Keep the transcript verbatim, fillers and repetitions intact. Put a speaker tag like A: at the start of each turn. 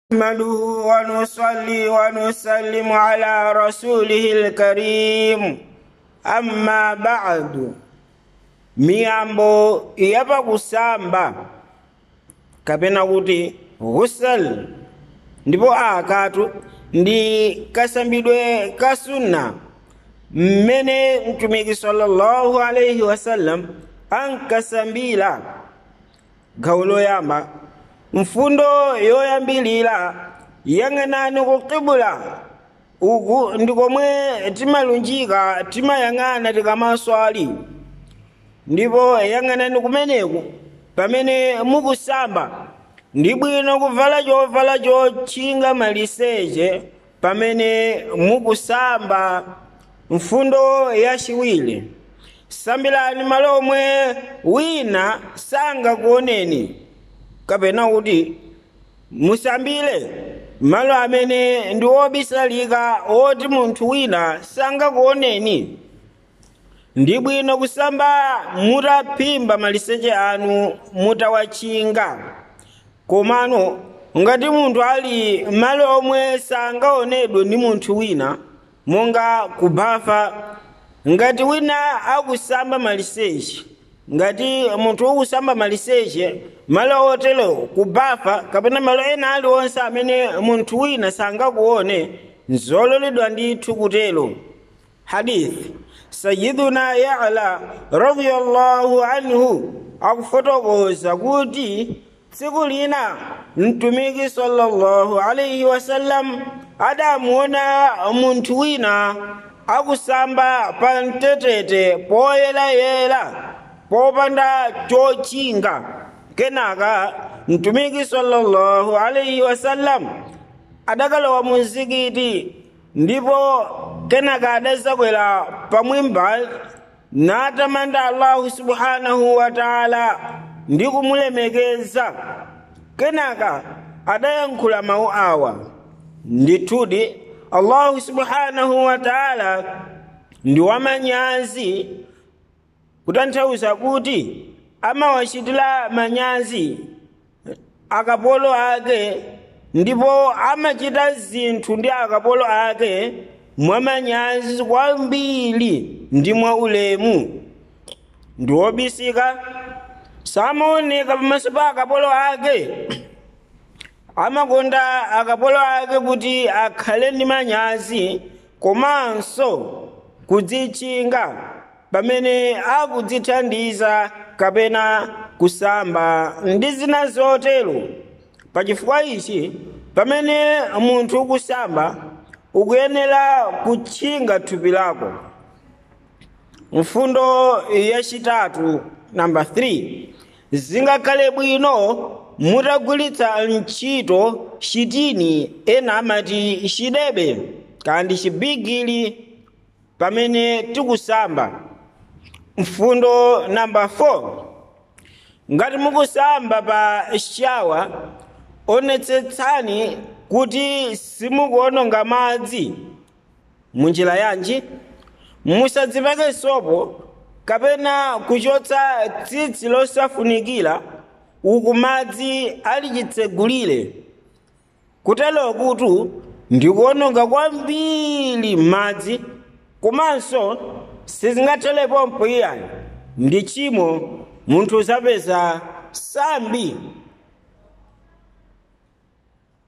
A: نحمده ونصلي ونسلم على رسوله الكريم أما بعد miyambo yapa kusamba kapena kuti ghusl ndipo akatu ndi kasambidwe ka sunna mmene mtumiki sallallahu alayhi wasallam ankasambira gawo loyamba. Mfundo yoyambilira yang'anani ku qibla, uku ndikomwe timalunjika timayang'ana tikamaswali, ndipo yang'anani kumeneku pamene mukusamba. Ndi bwino kuvala chovala chotchinga maliseche pamene mukusamba. Mfundo yachiwiri, sambirani malo omwe wina sangakuoneni, kapena kuti musambire malo amene ndi obisalika oti munthu wina sangakuoneni. Ndi bwino kusamba mutaphimba maliseche anu mutawachinga. Komano ngati munthu ali malo omwe sangaonedwe ndi munthu wina, monga kubafa, ngati wina akusamba maliseche, ngati munthu ukusamba maliseche malo otelo kubafa kapena malo ena aliwonse amene munthu wina sangakuone, nzololedwa ndithu kutelo. Hadith Sayyiduna Ya'la radhiyallahu anhu akufotokoza kuti tsiku lina mtumiki sallallahu alayhi wasallam adamuona munthu wina akusamba pa mtetete poyelayela popanda chochinga. Kenaka mtumiki sallallahu alayhi wasallam adakalowa mu mzikiti, ndipo kenaka adazakwera pamwimba natamanda Allahu subhanahu wa ta'ala ndi kumulemekeza. Kenaka adayankhula mawu awa: ndithudi Allahu subhanahu wa ta'ala ndi wamanyazi, kutanthauza kuti amawachitira manyazi akapolo ake, ndipo amachita zinthu ndi akapolo ake mwamanyazi kwambiri ndi mwa ulemu. Ndi wobisika, samaoneka pamaso pa akapolo ake. Amakonda akapolo ake kuti akhale ndi manyazi, komanso kudzichinga pamene akudzithandiza kapena kusamba ndi zina zotero. Pachifukwa ichi, pamene munthu ukusamba ukuyenera kutchinga thupi lako. Mfundo yachitatu namba three, zingakhale bwino mutagwiritsa ntchito chitini, ena amati chidebe kandi chibigiri, pamene tikusamba. Mfundo namba four, ngati mukusamba pa shawa, onetsetsani kuti simukuononga madzi. Munjira yanji? Musadzipake sopo kapena kuchotsa tsitsi losafunikira uku madzi ali chitsegulire. Kutelo kuti ndikuononga kwambiri madzi, komanso sizingathelepo mpiyani ndi chimo munthu zapeza sambi